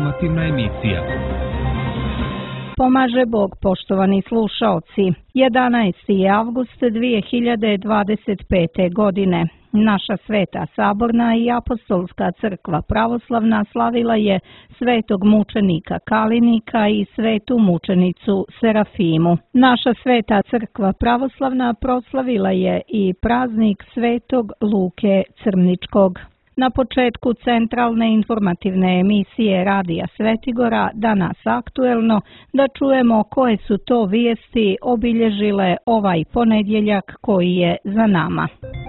informativna emisija. Pomaže Bog, poštovani slušaoci. 11. avgust 2025. godine. Naša Sveta Saborna i Apostolska crkva pravoslavna slavila je svetog mučenika Kalinika i svetu mučenicu Serafimu. Naša Sveta crkva pravoslavna proslavila je i praznik svetog Luke Crničkog. Na početku centralne informativne emisije Radija Svetigora, danas aktuelno, da čujemo koje su to vijesti obilježile ovaj ponedjeljak koji je za nama.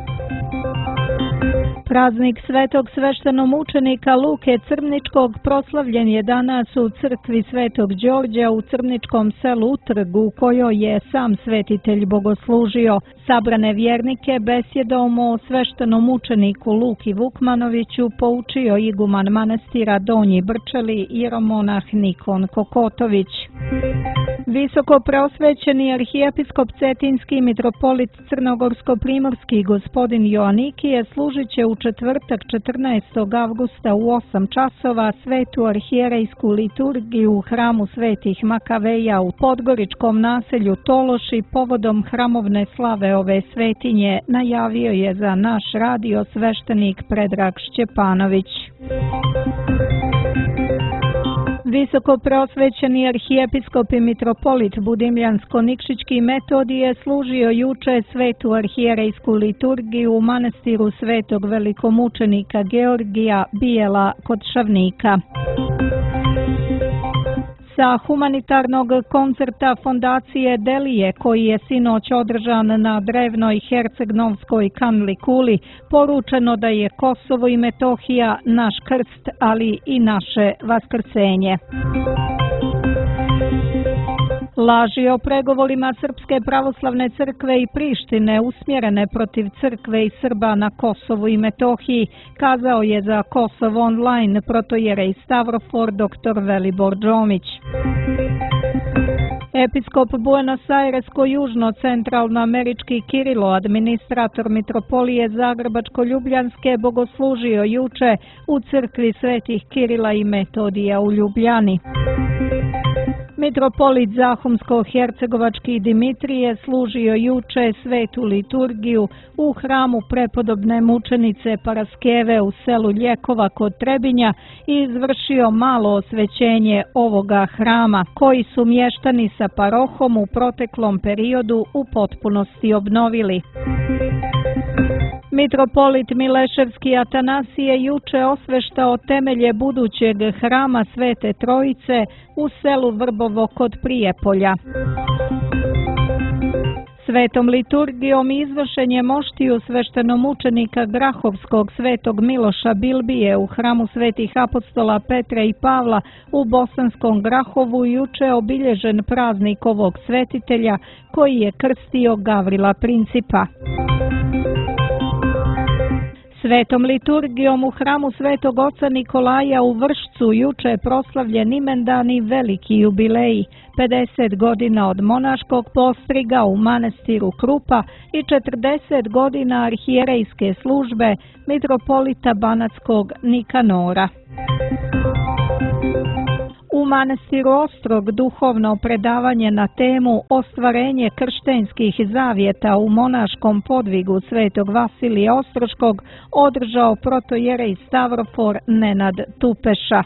Praznik svetog sveštenomučenika Luke Crničkog proslavljen je danas u crkvi Svetog Đorđa u crničkom selu Utrg, u kojoj je sam svetitelj bogoslužio. Sabrane vjernike besjedom o sveštenomučeniku Luki Vukmanoviću poučio iguman manastira Donji Brčeli jeromonah Nikon Kokotović. Visoko preosvećeni arhijepiskop Cetinski mitropolit Crnogorsko-primorski gospodin Joanikije služit će u četvrtak 14. avgusta u 8 časova svetu arhijerejsku liturgiju u hramu svetih Makaveja u podgoričkom naselju Tološi povodom hramovne slave ove svetinje, najavio je za naš radio sveštenik Predrag Šćepanović. Visoko preosvećeni arhijepiskop i mitropolit Budimljansko-Nikšićki Metodije služio juče svetu arhijerejsku liturgiju u manastiru svetog velikomučenika Georgija Bijela kod Šavnika. Sa humanitarnog koncerta fondacije Delije, koji je sinoć održan na drevnoj Herceg-Novskoj Kanli Kuli, poručeno da je Kosovo i Metohija naš krst, ali i naše vaskrsenje. Laži o pregovorima Srpske pravoslavne crkve i Prištine usmjerene protiv crkve i Srba na Kosovu i Metohiji, kazao je za Kosovo online protojerej Stavrofor dr. Velibor Džomić. Episkop Buenos-Airesko-južno-centralnoamerički Kirilo, administrator mitropolije Zagrebačko-Ljubljanske, bogoslužio juče u crkvi svetih Kirila i Metodija u Ljubljani. Mitropolit Zahumsko-Hercegovački Dimitrije služio juče svetu liturgiju u hramu prepodobne mučenice Paraskeve u selu Ljekova kod Trebinja i izvršio malo osvećenje ovoga hrama, koji su mještani sa parohom u proteklom periodu u potpunosti obnovili. Mitropolit Mileševski Atanasije juče osveštao temelje budućeg hrama Svete Trojice u selu Vrbovo kod Prijepolja. Svetom liturgijom i izvršenjem moštiju sveštenomučenika Grahovskog svetog Miloša Bilbije u hramu svetih apostola Petra i Pavla u Bosanskom Grahovu juče obilježen praznik ovog svetitelja koji je krstio Gavrila Principa. Svetom liturgijom u hramu Svetog oca Nikolaja u Vršcu juče proslavljen imendan i veliki jubilej, 50 godina od monaškog postriga u manastiru Krupa i 40 godina arhijerejske službe mitropolita Banatskog Nikanora. U manastiru Ostrog duhovno predavanje na temu Ostvarenje krštenskih zavjeta u monaškom podvigu svetog Vasilija Ostroškog održao protojerej Stavrofor Nenad Tupeša.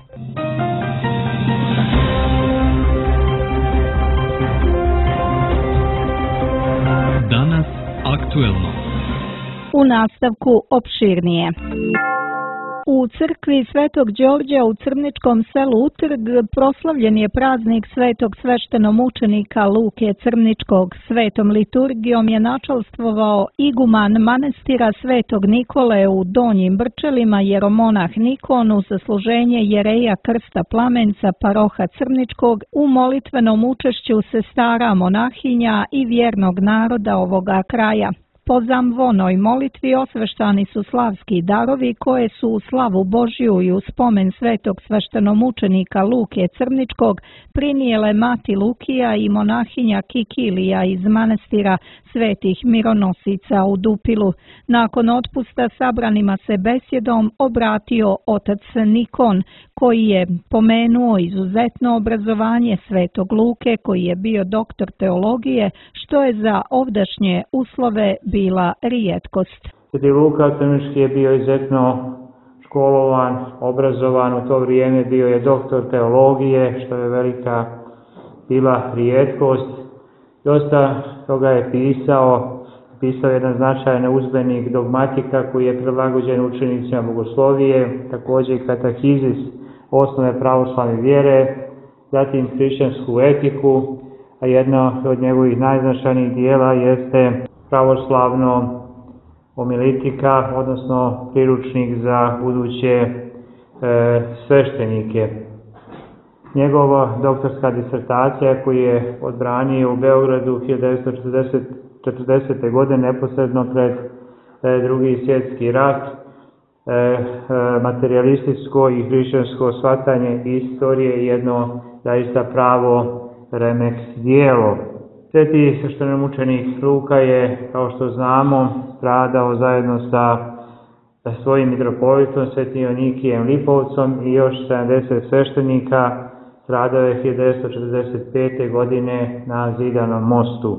Danas aktuelno. U nastavku opširnije. U crkvi Svetog Đorđa u crničkom selu Utrg proslavljen je praznik svetog sveštenomučenika Luke Crničkog. Svetom liturgijom je načalstvovao iguman manastira Svetog Nikole u Donjim Brčelima jeromonah Nikon uz zasluženje jereja krsta plamenca paroha Crničkog u molitvenom učešću sestara monahinja i vjernog naroda ovoga kraja. Po zamvonoj molitvi osveštani su slavski darovi koje su u slavu Božju i u spomen svetog sveštenomučenika Luke Crničkog prinijele mati Lukija i monahinja Kikilija iz manastira svetih mironosica u Dupilu. Nakon otpusta sabranima se besjedom obratio otac Nikon, koji je pomenuo izuzetno obrazovanje svetog Luke, koji je bio doktor teologije, što je za ovdašnje uslove bila rijetkost. Sveti Luka Crnički je bio izuzetno školovan, obrazovan, u to vrijeme bio je doktor teologije, što je velika bila rijetkost. Dosta toga je pisao jedan značajan udžbenik dogmatika koji je prilagođen učenicima bogoslovije, također i katekizis osnove pravoslavne vjere, zatim hrišćansku etiku, a jedno od njegovih najznačajnijih dijela jeste pravoslavno homilitika, odnosno priručnik za buduće sveštenike. Njegova doktorska disertacija koju je odbranio u Beogradu 1940. godine neposredno pred Drugi svjetski rat, materijalističko i hrišćansko shvatanje istorije, jedno zaista pravo remek djelo. Sveti sveštenomučenik Luka je, kao što znamo, stradao zajedno sa svojim mitropolitom Svetim Joanikijem Lipovcom i još 70 sveštenika. Stradao je 1945. godine na Zidanom mostu.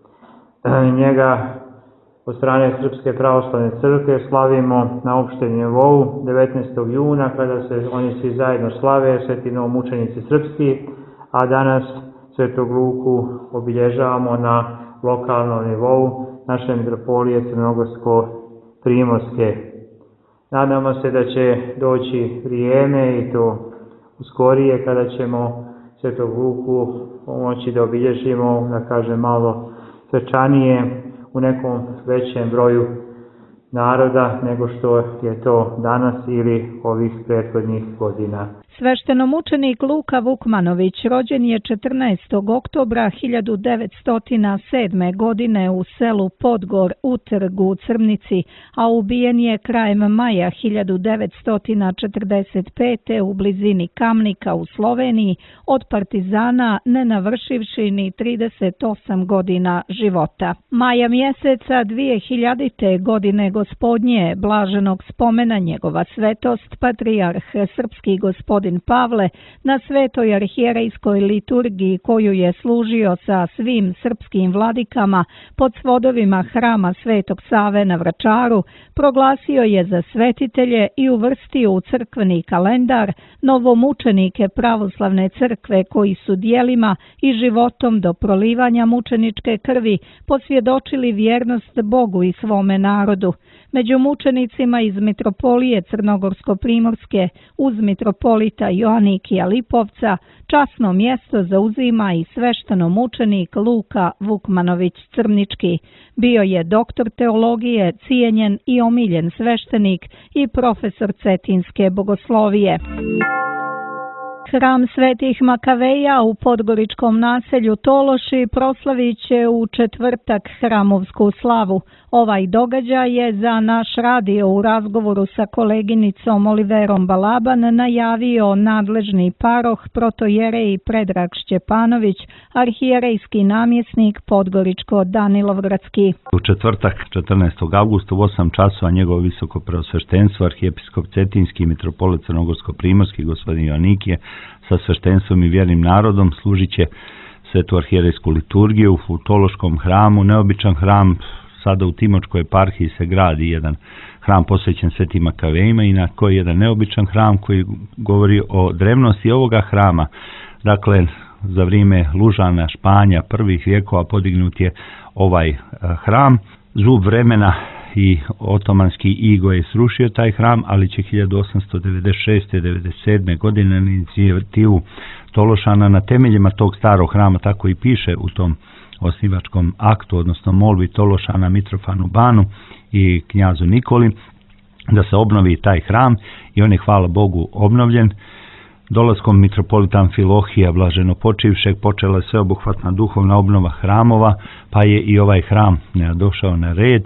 Njega od strane Srpske pravoslavne crkve slavimo na opštem nivou 19. juna kada se oni svi zajedno slave, sveti novomučenici srpski, a danas Svetog Luku obilježavamo na lokalnom nivou naše mitropolije Crnogorsko-primorske. Nadamo se da će doći vrijeme i to uskorije kada ćemo Svetog Luku pomoći da obilježimo, da kažem, malo svečanije u nekom većem broju naroda nego što je to danas ili ovih prethodnih godina. Sveštenomučenik Luka Vukmanović rođen je 14. oktobra 1907. godine u selu Podgor u Trgu u Crnici, a ubijen je krajem maja 1945. u blizini Kamnika u Sloveniji od partizana, ne navršivši ni 38 godina života. Maja mjeseca 2000. godine gospodnje blaženog spomena njegova svetost patrijarh srpski gospodin Pavle na svetoj arhijerejskoj liturgiji koju je služio sa svim srpskim vladikama pod svodovima hrama Svetog Save na Vračaru, proglasio je za svetitelje i uvrstio u crkveni kalendar novomučenike pravoslavne crkve koji su djelima i životom do prolivanja mučeničke krvi posvjedočili vjernost Bogu i svome narodu. Među mučenicima iz mitropolije Crnogorsko-primorske uz mitropolita Joanikija Lipovca časno mjesto zauzima i sveštenomučenik Luka Vukmanović Crnički. Bio je doktor teologije, cijenjen i omiljen sveštenik i profesor cetinske bogoslovije. Hram Svetih Makaveja u podgoričkom naselju Tološi proslavit će u četvrtak hramovsku slavu. Ovaj događaj je za naš radio u razgovoru sa koleginicom Oliverom Balaban najavio nadležni paroh protojerej Predrag Šćepanović, arhijerejski namjesnik Podgoričko-Danilovgradski. U četvrtak 14. augusta u 8 časova njegovo visoko preosveštenstvo arhijepiskop cetinski mitropolit Crnogorsko-primorski gospodin Joanikije sa sveštenstvom i vjernim narodom služit će svetu arhijerejsku liturgiju u Tološkom hramu, neobičan hram. Sada u Timočkoj eparhiji se gradi jedan hram posvećen Svetim Makavejima i na koji je jedan neobičan hram koji govori o drevnosti ovoga hrama. Dakle, za vrijeme Lužana, Španja, prvih vjekova podignut je ovaj hram. Zub vremena i otomanski igo je srušio taj hram, ali će 1896. 97. godine na inicijativu Tološana na temeljima tog starog hrama, tako i piše u tom osnivačkom aktu, odnosno molbi Tološana Mitrofanu Banu i knjazu Nikoli, da se obnovi taj hram i on je, hvala Bogu, obnovljen. Dolaskom mitropolita Amfilohija blaženopočivšeg počela je sveobuhvatna duhovna obnova hramova, pa je i ovaj hram došao na red.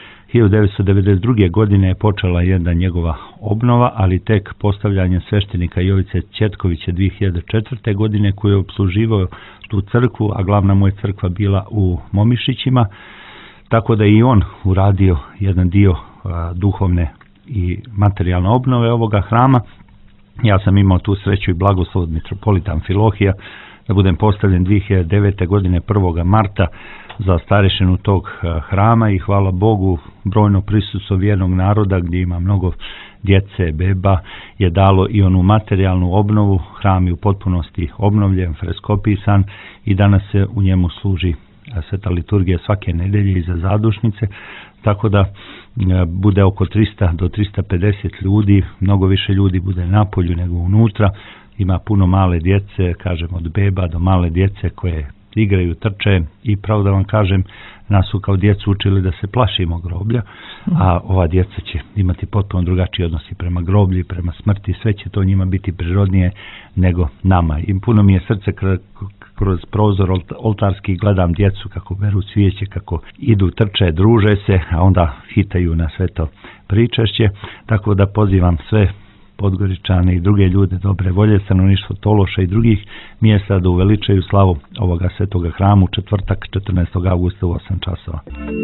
1992. godine je počela jedna njegova obnova, ali tek postavljanje sveštenika Jovice Ćetkovića 2004. godine koji je obsluživao tu crkvu, a glavna mu je crkva bila u Momišićima, tako da i on uradio jedan dio duhovne i materijalne obnove ovoga hrama. Ja sam imao tu sreću i blagoslov od mitropolita Amfilohija da budem postavljen 2009. godine 1. marta za starešinu tog hrama i hvala Bogu brojno prisustvo vjernog naroda gdje ima mnogo djece, beba je dalo i onu materijalnu obnovu. Hram je u potpunosti obnovljen, freskopisan i danas se u njemu služi sveta liturgija svake nedelje i za zadušnice, tako da bude oko 300 do 350 ljudi, mnogo više ljudi bude napolju nego unutra. Ima puno male djece, kažem od beba do male djece koje igraju, trče i pravo da vam kažem, nas su kao djecu učili da se plašimo groblja, a ova djeca će imati potpuno drugačiji odnos i prema groblju i prema smrti, sve će to njima biti prirodnije nego nama. I puno mi je srce kroz prozor oltarski, gledam djecu kako beru cvijeće, kako idu, trče, druže se, a onda hitaju na sve to pričašće, tako da pozivam sve Podgoričane i druge ljude dobre volje, stanovništvo Tološa i drugih mjesta da uveličaju slavu ovoga svetoga hramu četvrtak 14. augusta u 8 časova.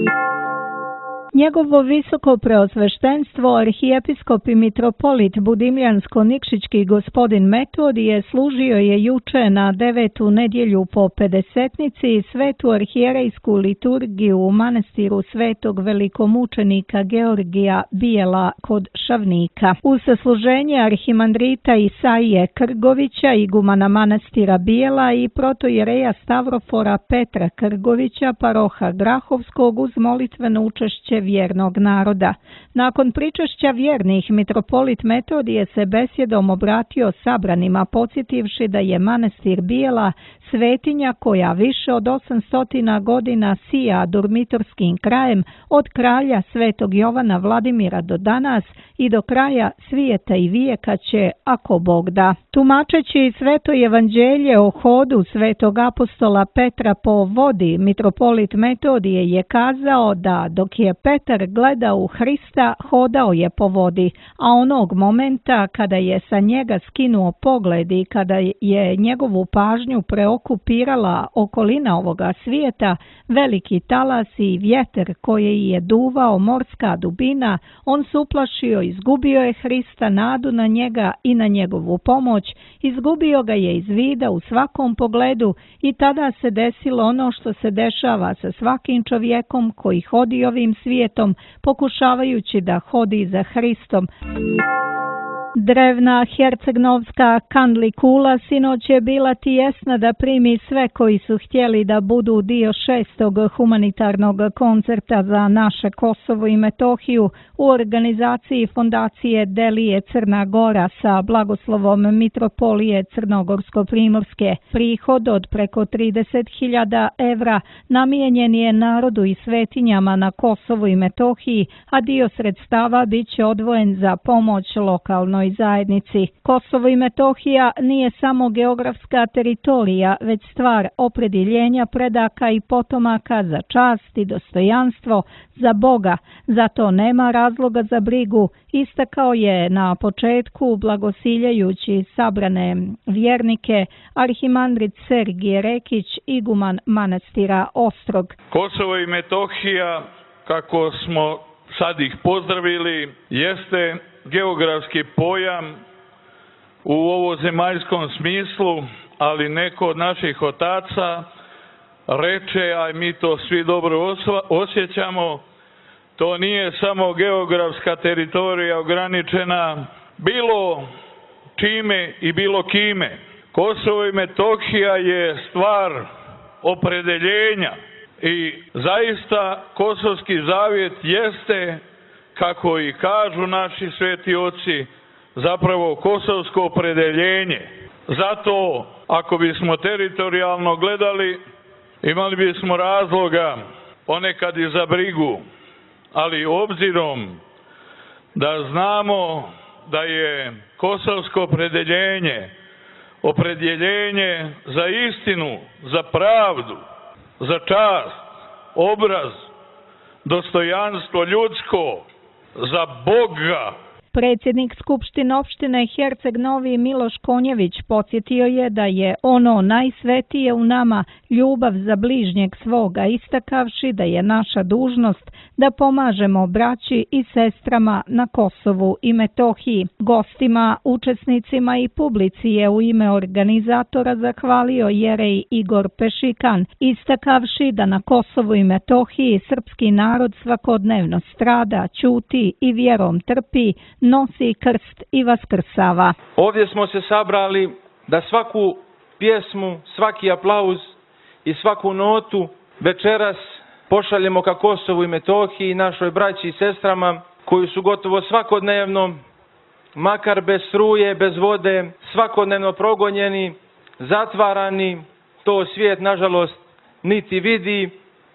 Njegovo visoko preosveštenstvo, arhijepiskop i mitropolit Budimljansko-Nikšićki gospodin Metodije služio je juče na 9. nedjelju po Pedesetnici svetu arhijerejsku liturgiju u manastiru svetog velikomučenika Georgija Bijela kod Šavnika. Uz sasluženje arhimandrita Isaije Krgovića, igumana manastira Bijela i protojereja Stavrofora Petra Krgovića, paroha Grahovskog, uz molitveno učešće vjernog naroda. Nakon pričešća vjernih, mitropolit Metodije se besjedom obratio sabranima, podsjetivši da je manastir Bijela svetinja koja više od 800 godina sija dormitorskim krajem od kralja svetog Jovana Vladimira do danas i do kraja svijeta i vijeka će, ako Bog da. Tumačeći sveto evanđelje o hodu svetog apostola Petra po vodi, mitropolit Metodije je kazao da dok je Petar gledao u Hrista, hodao je po vodi, a onog momenta kada je sa njega skinuo pogled i kada je njegovu pažnju preokupirala okolina ovoga svijeta, veliki talas i vjetar koji je duvao morska dubina, on se uplašio, izgubio je Hrista, nadu na njega i na njegovu pomoć, izgubio ga je iz vida u svakom pogledu i tada se desilo ono što se dešava sa svakim čovjekom koji hodi ovim svijetom, pokušavajući da hodi za Hristom. Drevna hercegnovska kandli kula sinoć je bila tijesna da primi sve koji su htjeli da budu dio 6. humanitarnog koncerta za naše Kosovo i Metohiju u organizaciji fondacije Delije Crna Gora sa blagoslovom mitropolije Crnogorsko-Primorske. Prihod od preko 30.000 evra namijenjen je narodu i svetinjama na Kosovu i Metohiji, a dio sredstava bit će odvojen za pomoć lokalnoj zajednici. Kosovo i Metohija nije samo geografska teritorija, već stvar opredjeljenja predaka i potomaka za čast i dostojanstvo, za Boga. Zato nema razloga za brigu, istakao je na početku blagosiljajući sabrane vjernike arhimandrit Sergije Rekić, iguman manastira Ostrog. Kosovo i Metohija, kako smo sad ih pozdravili, jeste geografski pojam u ovozemaljskom smislu, ali neko od naših otaca reče, a mi to svi dobro osjećamo, to nije samo geografska teritorija ograničena bilo čime i bilo kime. Kosovo i Metohija je stvar opredeljenja i zaista Kosovski zavjet jeste, kako i kažu naši sveti oci, zapravo kosovsko opredeljenje. Zato, ako bismo teritorijalno gledali, imali bismo razloga ponekad i za brigu, ali obzirom da znamo da je kosovsko opredeljenje opredjeljenje za istinu, za pravdu, za čast, obraz, dostojanstvo ljudsko, za Boga. Predsjednik Skupštine opštine Herceg Novi Miloš Konjević podsjetio je da je ono najsvetije u nama ljubav za bližnjeg svoga, istakavši da je naša dužnost da pomažemo braći i sestrama na Kosovu i Metohiji. Gostima, učesnicima i publici je u ime organizatora zahvalio jerej Igor Pešikan, istakavši da na Kosovu i Metohiji srpski narod svakodnevno strada, ćuti i vjerom trpi, nosi krst i vaskrsava. Ovdje smo se sabrali da svaku pjesmu, svaki aplauz i svaku notu večeras pošaljemo ka Kosovu i Metohiji, našoj braći i sestrama koji su gotovo svakodnevno, makar bez struje, bez vode, svakodnevno progonjeni, zatvarani, to svijet nažalost niti vidi,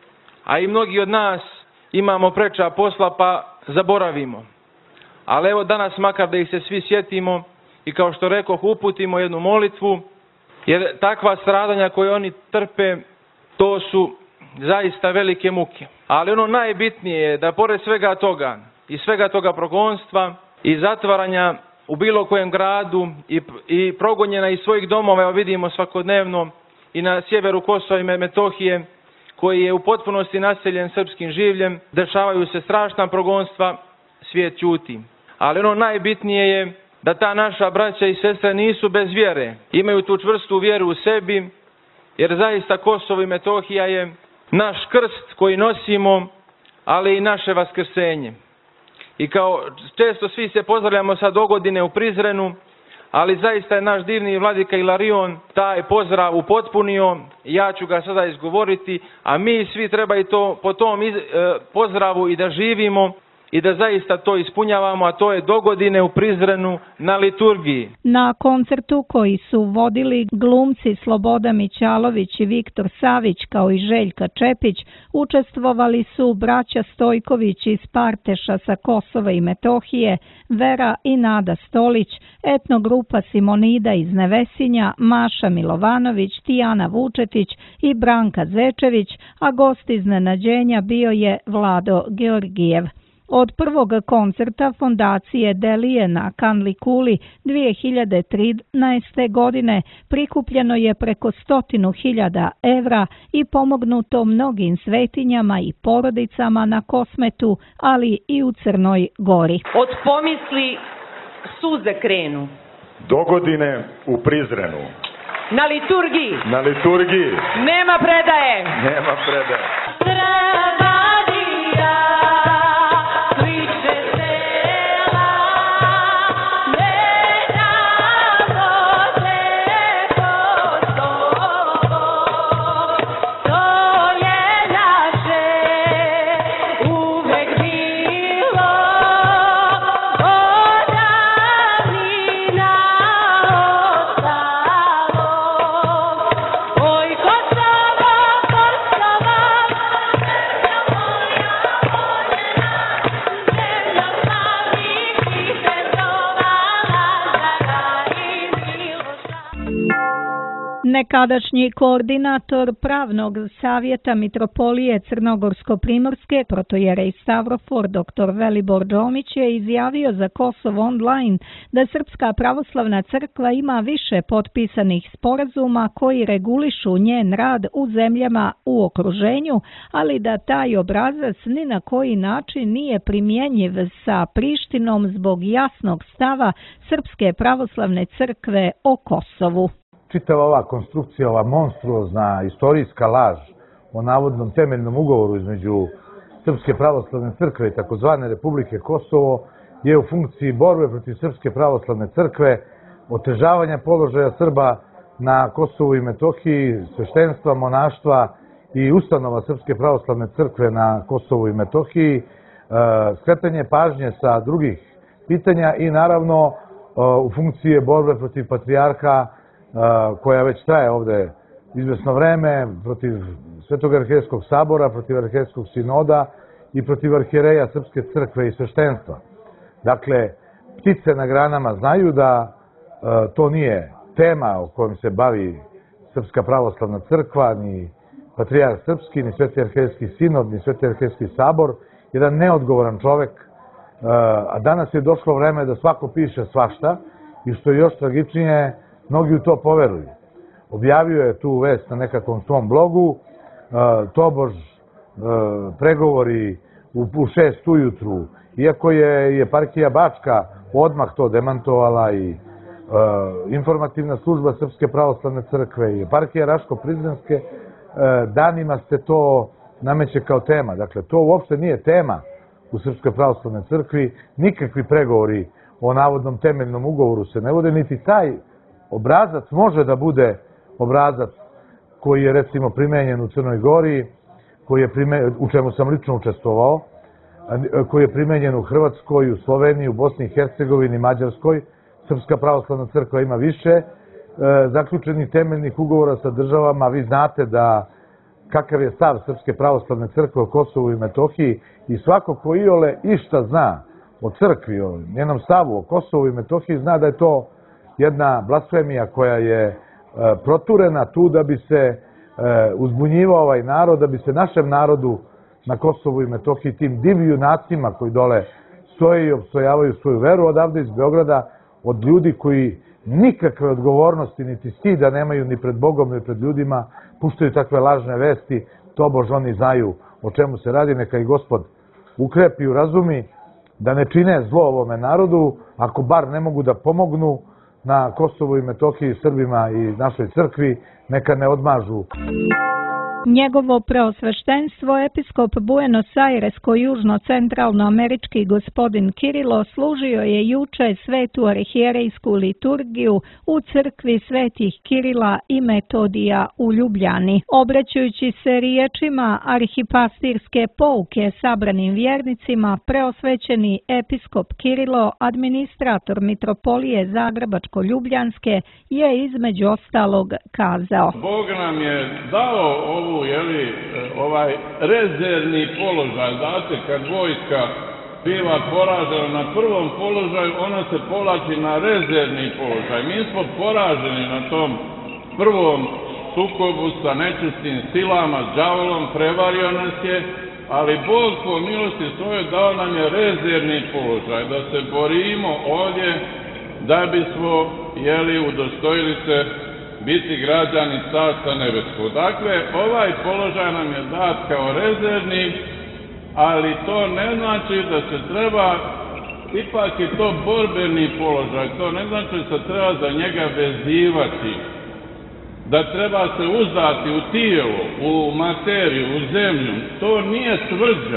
a i mnogi od nas imamo preča posla pa zaboravimo. Ali evo danas makar da ih se svi sjetimo i kao što rekoh uputimo jednu molitvu, jer takva stradanja koje oni trpe, to su zaista velike muke. Ali ono najbitnije je da pored svega toga i svega toga progonstva i zatvaranja u bilo kojem gradu i progonjena iz svojih domova, evo vidimo svakodnevno i na sjeveru Kosova i Metohije, koji je u potpunosti naseljen srpskim življem, dešavaju se strašna progonstva, svijet ćuti. Ali ono najbitnije je da ta naša braća i sestre nisu bez vjere, imaju tu čvrstu vjeru u sebi, jer zaista Kosovo i Metohija je naš krst koji nosimo, ali i naše vaskrsenje. I kao često svi se pozdravljamo sa dogodine u Prizrenu, ali zaista je naš divni vladika Ilarion taj pozdrav upotpunio, ja ću ga sada izgovoriti, a mi svi treba i to po tom pozdravu i da živimo i da zaista to ispunjavamo, a to je dogodine u Prizrenu na liturgiji. Na koncertu koji su vodili glumci Sloboda Mićalović i Viktor Savić kao i Željka Čepić, učestvovali su braća Stojković iz Parteša sa Kosova i Metohije, Vera i Nada Stolić, etnogrupa Simonida iz Nevesinja, Maša Milovanović, Tijana Vučetić i Branka Zečević, a gost iznenađenja bio je Vlado Georgijev. Od prvog koncerta fondacije Delije na Kanli Kuli 2013. godine prikupljeno je preko 100.000 evra i pomognuto mnogim svetinjama i porodicama na Kosmetu, ali i u Crnoj Gori. Od pomisli suze krenu. Dogodine u Prizrenu. Na liturgiji. Na liturgiji. Nema predaje. Nema predaje. Nekadašnji koordinator pravnog savjeta Mitropolije Crnogorsko-Primorske, protojerej Stavrofor, dr. Velibor Đomić je izjavio za Kosovo online da Srpska pravoslavna crkva ima više potpisanih sporazuma koji regulišu njen rad u zemljama u okruženju, ali da taj obrazac ni na koji način nije primjenjiv sa Prištinom zbog jasnog stava Srpske pravoslavne crkve o Kosovu. Čitava ova konstrukcija, ova monstruozna istorijska laž o navodnom temeljnom ugovoru između Srpske pravoslavne crkve i takozvane Republike Kosovo je u funkciji borbe protiv Srpske pravoslavne crkve, otežavanja položaja Srba na Kosovu i Metohiji, sveštenstva, monaštva i ustanova Srpske pravoslavne crkve na Kosovu i Metohiji, skretanje pažnje sa drugih pitanja i naravno u funkciji je borbe protiv patrijarha koja već traje ovde izvesno vreme, protiv Svetog arhierejskog sabora, protiv arhierejskog sinoda i protiv arhijereja Srpske crkve i sveštenstva. Dakle, ptice na granama znaju da to nije tema o kojom se bavi Srpska pravoslavna crkva, ni Patrijarh Srpski, ni Sveti arhierejski sinod, ni Sveti arhierejski sabor, jedan neodgovoran čovek, a danas je došlo vreme da svako piše svašta i što je još tragičnije, mnogi u to poveruju. Objavio je tu vest na nekakvom svom blogu, tobož pregovori u 6 ujutru, iako je eparhija Bačka odmah to demantovala i informativna služba Srpske pravoslavne crkve i eparhija Raško-Prizrenske, danima se to nameće kao tema. Dakle, to uopšte nije tema u Srpskoj pravoslavnoj crkvi, nikakvi pregovori o navodnom temeljnom ugovoru se ne vode, niti taj obrazac može da bude obrazac koji je recimo primenjen u Crnoj Gori, u čemu sam lično učestvovao, koji je primenjen u Hrvatskoj, u Sloveniji, u Bosni i Hercegovini, Mađarskoj. Srpska pravoslavna crkva ima više zaključenih temeljnih ugovora sa državama. Vi znate da kakav je stav Srpske pravoslavne crkve o Kosovu i Metohiji i svako ko iole išta zna o crkvi, o njenom stavu o Kosovu i Metohiji, zna da je to jedna blasfemija koja je proturena tu da bi se uzbunjivao ovaj narod, da bi se našem narodu na Kosovu i Metohiji, tim divnim junacima koji dole stoje i opstojavaju svoju veru odavde iz Beograda, od ljudi koji nikakve odgovornosti niti stida nemaju ni pred Bogom ni pred ljudima, puštaju takve lažne vesti, tobož oni znaju o čemu se radi, neka i Gospod ukrepi, razumi, da ne čine zlo ovome narodu, ako bar ne mogu da pomognu na Kosovu i Metohiji Srbima i našoj crkvi, neka ne odmažu. Njegovo preosveštenstvo, episkop Buenos Aires-južno-centralnoamerički gospodin Kirilo, služio je juče svetu arhijerejsku liturgiju u crkvi svetih Kirila i Metodija u Ljubljani. Obraćajući se riječima arhipastirske pouke sabranim vjernicima, preosvećeni episkop Kirilo, administrator mitropolije Zagrebačko-Ljubljanske, je između ostalog kazao: Bog nam je dao ovaj rezervni položaj. Znate, kad vojska biva poražena na prvom položaju, ona se povlači na rezervni položaj. Mi smo poraženi na tom prvom sukobu sa nečistim silama, s đavolom, prevario nas je, ali Bog po milosti svojoj dao nam je rezervni položaj, da se borimo ovdje, da bismo udostojili se biti građani Carstva nebeskog. Dakle, ovaj položaj nam je dat kao rezervni, ali to ne znači da se treba, ipak je to borbeni položaj, to ne znači da se treba za njega vezivati, da treba se uzdati u tijelo, u materiju, u zemlju. To nije tvrđa.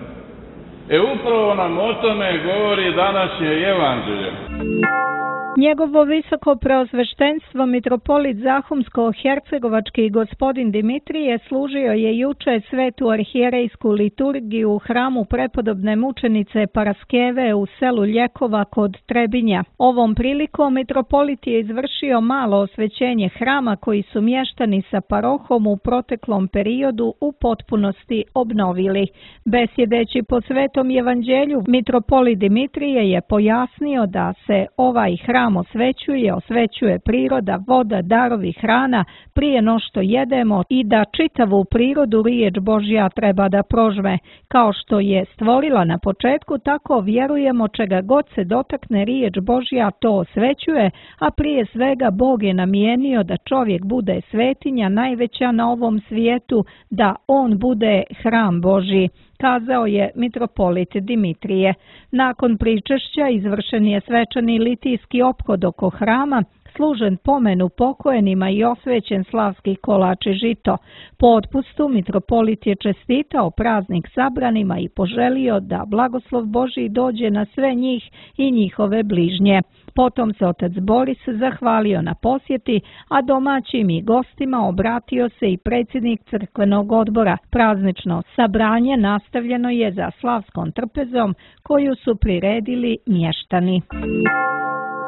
Upravo nam o tome govori današnje evanđelje. Njegovo visoko preosveštenstvo mitropolit Zahumsko-hercegovački gospodin Dimitrije služio je juče svetu arhijerejsku liturgiju u hramu prepodobne mučenice Paraskeve u selu Ljekova kod Trebinja. Ovom prilikom mitropolit je izvršio malo osvećenje hrama koji su mještani sa parohom u proteklom periodu u potpunosti obnovili. Besjedeći po svetom evanđelju, mitropolit Dimitrije je pojasnio da se ovaj hram osvećuje priroda, voda, darovi, hrana prije no što jedemo i da čitavu prirodu riječ Božja treba da prožme. Kao što je stvorila na početku, tako vjerujemo čega god se dotakne riječ Božja to osvećuje, a prije svega Bog je namijenio da čovjek bude svetinja najveća na ovom svijetu, da on bude hram Božji, kazao je mitropolit Dimitrije. Nakon pričešća izvršen je svečani litijski ophod oko hrama, služen pomenu pokojnima i osvećen slavski kolač i žito. Po otpustu mitropolit je čestitao praznik sabranima i poželio da blagoslov Božji dođe na sve njih i njihove bližnje. Potom se otac Boris zahvalio na posjeti, a domaćim i gostima obratio se i predsjednik crkvenog odbora. Praznično sabranje nastavljeno je za slavskom trpezom koju su priredili mještani.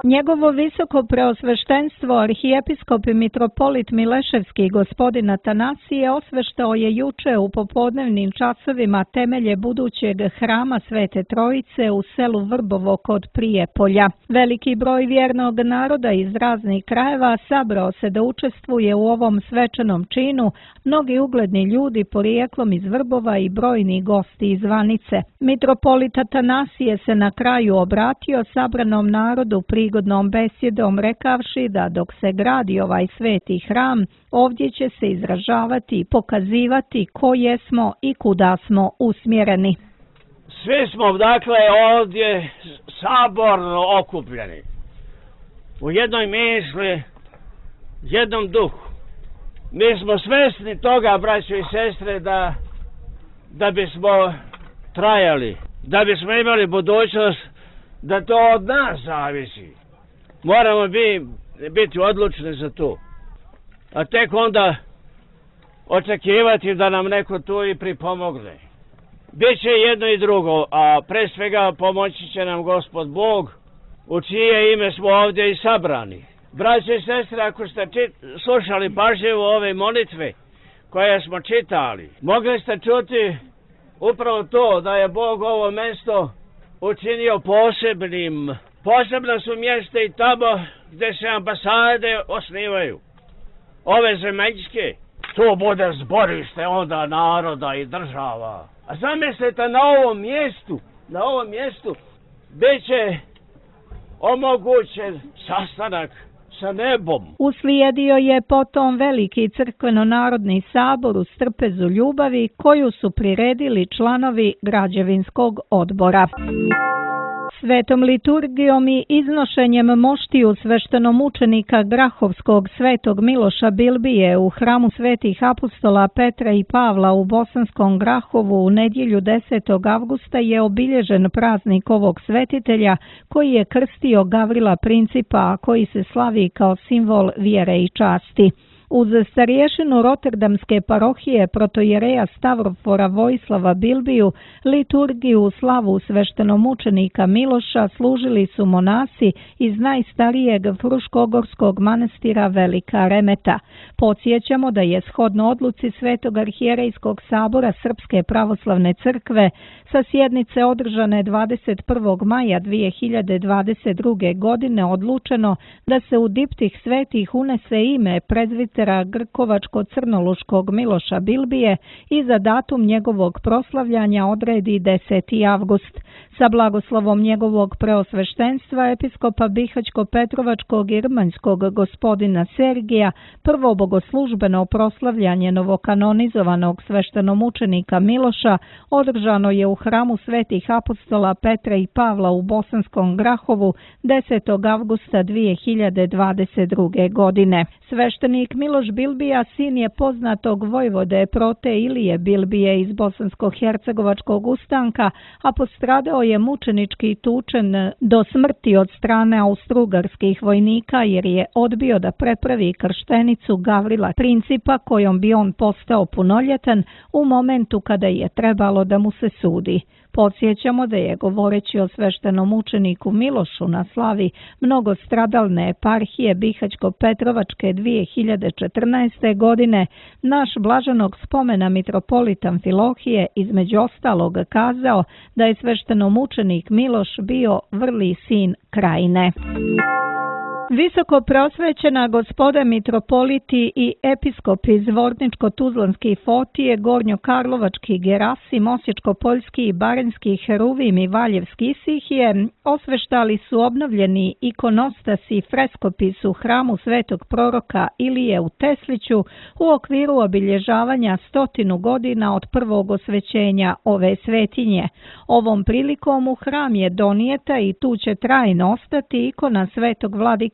Njegovo visoko preosveštenstvo arhijepiskop i mitropolit Mileševski gospodin Atanasije osveštao je juče u popodnevnim časovima temelje budućeg hrama Svete Trojice u selu Vrbovo kod Prijepolja. Veliki broj vjernog naroda iz raznih krajeva sabrao se da učestvuje u ovom svečanom činu, mnogi ugledni ljudi porijeklom iz Vrbova i brojni gosti iz Vanice. Mitropolit Atanasije se na kraju obratio sabranom narodu prigodnom besjedom rekavši da dok se gradi ovaj sveti hram, ovdje će se izražavati i pokazivati ko jesmo i kuda smo usmjereni. Svi smo dakle ovdje saborno okupljeni u jednoj misli, jednom duhu. Mi smo svjesni toga, braćo i sestre, da bismo trajali, da bismo imali budućnost, da to od nas zavisi. Moramo biti odlučni za to. A tek onda očekivati da nam neko tu i pripomogne. Biće jedno i drugo, a pre svega pomoći će nam Gospod Bog, u čije ime smo ovdje i sabrani. Braće i sestre, ako ste slušali pažljivo ove molitve koje smo čitali, mogli ste čuti upravo to da je Bog ovo mjesto učinio posebnim. Posebna su mjesta i tamo gdje se ambasade osnivaju. Ove zemaljske, to bude zborište onda naroda i država. A zamislite na ovom mjestu bit će omogućen sastanak sa nebom. Uslijedio je potom veliki crkveno-narodni sabor u strpezu ljubavi koju su priredili članovi građevinskog odbora. Svetom liturgijom i iznošenjem moštiju sveštenomučenika Grahovskog svetog Miloša Bilbije u hramu svetih apostola Petra i Pavla u Bosanskom Grahovu u nedjelju 10. avgusta je obilježen praznik ovog svetitelja koji je krstio Gavrila Principa, a koji se slavi kao simbol vjere i časti. Uz starješinu Roterdamske parohije protojereja Stavrofora Vojislava Bilbiju, liturgiju u slavu sveštenomučenika Miloša služili su monasi iz najstarijeg Fruškogorskog manastira Velika Remeta. Podsjećamo da je shodno odluci Svetog arhijerejskog sabora Srpske pravoslavne crkve sa sjednice održane 21. maja 2022. godine odlučeno da se u diptih svetih unese ime prezvitera Grkovačko-Crnoluškog Miloša Bilbije i za datum njegovog proslavljanja odredi 10. avgust. Sa blagoslovom njegovog preosveštenstva episkopa Bihaćko-Petrovačkog i Rmanjskog gospodina Sergija, prvo bogoslužbeno proslavljanje novokanonizovanog sveštenomučenika Miloša održano je u hramu svetih apostola Petra i Pavla u Bosanskom Grahovu 10. avgusta 2022. godine. Sveštenik Miloš Bilbija sin je poznatog vojvode Prote Ilije Bilbije iz Bosansko-hercegovačkog ustanka, a postradao je mučenički tučen do smrti od strane austrougarskih vojnika jer je odbio da prepravi krštenicu Gavrila Principa kojom bi on postao punoljetan u momentu kada je trebalo da mu se sudi. Podsjećamo da je, govoreći o sveštenom učeniku Milošu na slavi mnogostradalne eparhije Bihaćko-Petrovačke 2014. godine, naš blaženog spomena mitropolit Amfilohije između ostalog kazao da je sveštenomučenik Miloš bio vrli sin Krajine. Visoko preosvećena gospoda mitropoliti i episkopi Zvorničko-Tuzlanski Fotije, Gornjokarlovački Gerasim, Osječko-Poljski i Baranjski Heruvim i Valjevski Isihije osveštali su obnovljeni ikonostas i freskopis u hramu svetog proroka Ilije u Tesliću u okviru obilježavanja 100 godina od prvog osvećenja ove svetinje. Ovom prilikom u hram je donijeta i tu će trajno ostati ikona svetog vladike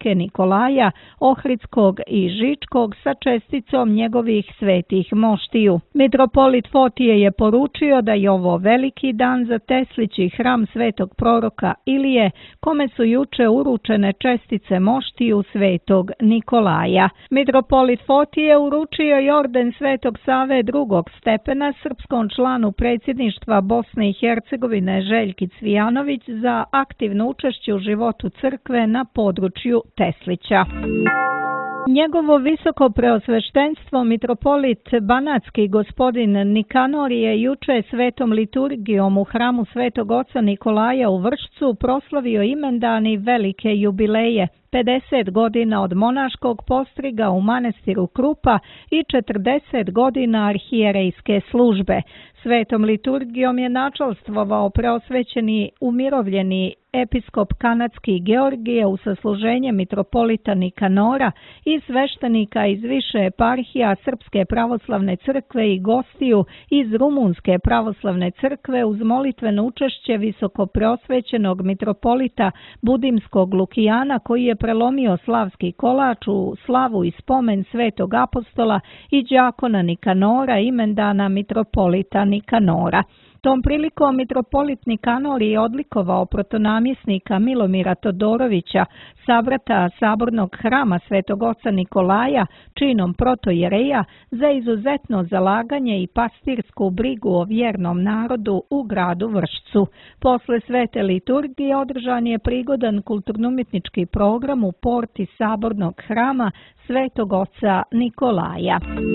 vladike Nikolaja, Ohridskog i Žičkog sa česticom njegovih svetih moštiju. Mitropolit Fotije je poručio da je ovo veliki dan za Teslići hram svetog proroka Ilije, kome su juče uručene čestice moštiju svetog Nikolaja. Mitropolit Fotije uručio je orden Svetog Save drugog stepena srpskom članu predsjedništva Bosne i Hercegovine Željki Cvijanović za aktivno učešće u životu crkve na području Teslića. Njegovo visoko preosveštenstvo mitropolit banatski gospodin Nikanor je juče svetom liturgijom u hramu Svetog oca Nikolaja u Vršcu proslavio imendan i velike jubileje. 50 godina od monaškog postriga u manastiru Krupa i 40 godina arhijerejske službe. Svetom liturgijom je načalstvovao preosvećeni umirovljeni episkop kanadski Georgije u sasluženje mitropolita Nikanora i sveštenika iz više eparhija Srpske pravoslavne crkve i gostiju iz Rumunske pravoslavne crkve uz molitveno učešće visoko preosvećenog mitropolita Budimskog Lukijana, koji je prelomio slavski kolač u slavu i spomen svetog apostola i đakona Nikanora, imendana mitropolita Nikanora. Tom prilikom mitropolit Nikanor je odlikovao protonamjesnika Milomira Todorovića, sabrata sabornog hrama Svetog oca Nikolaja, činom protojereja, za izuzetno zalaganje i pastirsku brigu o vjernom narodu u gradu Vršcu. Posle svete liturgije održan je prigodan kulturno-umjetnički program u porti sabornog hrama Svetog oca Nikolaja.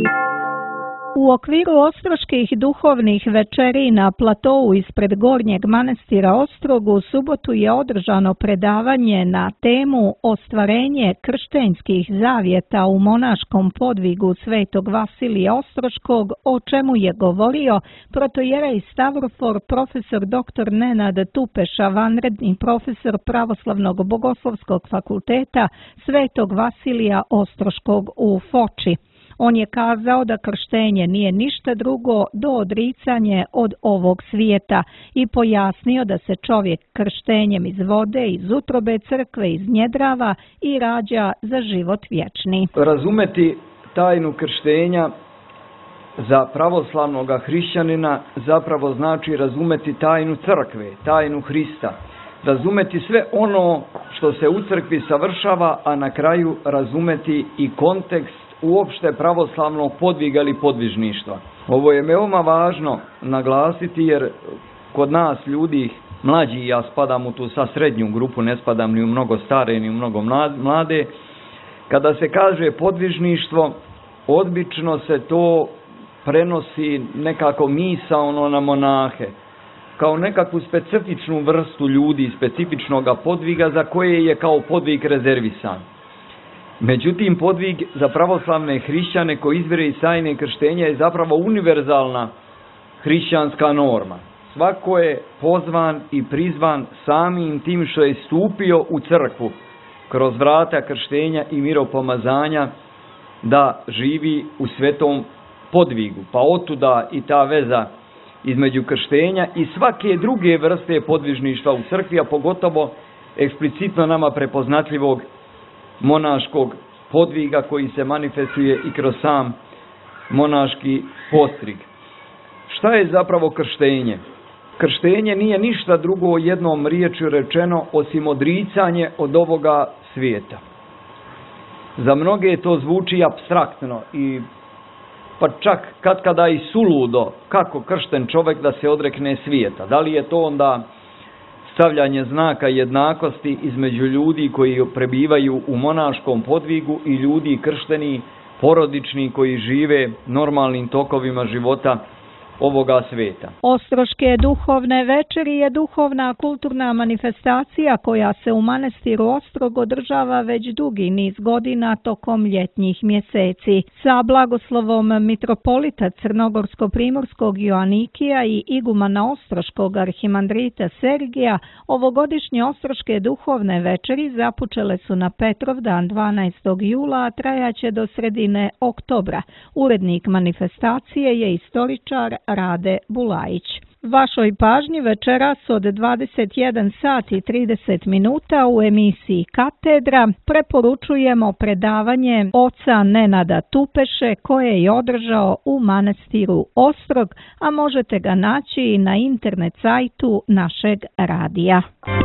U okviru ostroških duhovnih večeri na platovu ispred Gornjeg manastira Ostrog u subotu je održano predavanje na temu Ostvarenje krštenjskih zavjeta u monaškom podvigu Svetog Vasilija Ostroškog, o čemu je govorio protojerej Stavrofor profesor dr. Nenad Tupeša, vanredni profesor Pravoslavnog bogoslovskog fakulteta Svetog Vasilija Ostroškog u Foči. On je kazao da krštenje nije ništa drugo do odricanje od ovog svijeta i pojasnio da se čovjek krštenjem iz vode, iz utrobe crkve iznjedrava i rađa za život vječni. Razumeti tajnu krštenja za pravoslavnog hrišćanina zapravo znači razumeti tajnu crkve, tajnu Hrista. Razumeti sve ono što se u crkvi savršava, a na kraju razumeti i kontekst uopšte pravoslavnog podviga ili podvižništva. Ovo je veoma važno naglasiti jer kod nas ljudi mlađi, ja spadam u tu sa srednju grupu, ne spadam ni u mnogo stare ni u mnogo mlade, kada se kaže podvižništvo, obično se to prenosi nekako misaono na monahe, kao nekakvu specifičnu vrstu ljudi, specifičnog podviga za koje je kao podvig rezervisan. Međutim, podvig za pravoslavne hrišćane koji izvire iz tajne krštenja je zapravo univerzalna hrišćanska norma. Svako je pozvan i prizvan samim tim što je stupio u crkvu kroz vrata krštenja i miropomazanja da živi u svetom podvigu. Pa otuda i ta veza između krštenja i svake druge vrste podvižništva u crkvi, a pogotovo eksplicitno nama prepoznatljivog monaškog podviga koji se manifestuje i kroz sam monaški postrig. Šta je zapravo krštenje? Krštenje nije ništa drugo jednom riječju rečeno osim odricanje od ovoga svijeta. Za mnoge to zvuči apstraktno i pa čak katkada i suludo, kako kršten čovjek da se odrekne svijeta. Da li je to onda stavljanje znaka jednakosti između ljudi koji prebivaju u monaškom podvigu i ljudi kršteni, porodični koji žive normalnim tokovima života ovoga sveta. Ostroške duhovne večeri je duhovna kulturna manifestacija koja se u manastiru Ostrog održava već dugi niz godina tokom ljetnjih mjeseci. Sa blagoslovom mitropolita Crnogorsko-primorskog Joanikija i igumana Ostroškog arhimandrita Sergija, ovogodišnje Ostroške duhovne večeri započele su na Petrovdan 12. jula, a trajaće do sredine oktobra. Urednik manifestacije je istoričar Rade Bulajić. Vašoj pažnji večeras od 21 sat i 30 minuta u emisiji Katedra preporučujemo predavanje oca Nenada Tupeše koje je održao u manastiru Ostrog, a možete ga naći i na internet sajtu našeg radija.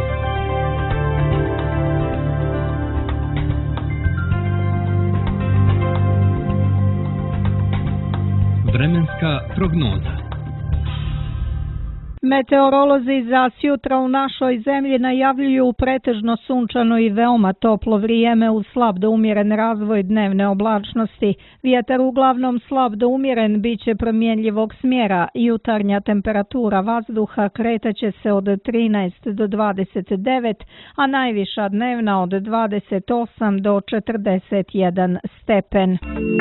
Vremenska prognoza. Meteorolozi za sutra u našoj zemlji najavljuju pretežno sunčano i veoma toplo vrijeme uz slab do umjeren razvoj dnevne oblačnosti. Vjetar uglavnom slab do umjeren biće promjenljivog smjera. Jutarnja temperatura vazduha kretaće se od 13 do 29, a najviša dnevna od 28 do 41 stepen.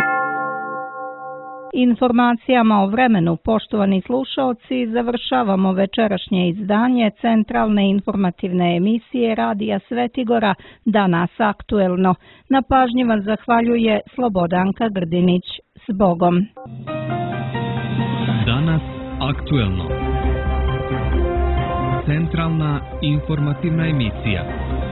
Informacijama o vremenu, poštovani slušaoci, završavamo večerašnje izdanje centralne informativne emisije Radija Svetigora Danas aktuelno. Na pažnji vam zahvaljuje Slobodanka Grdinić. S Bogom. Danas aktuelno. Centralna informativna emisija.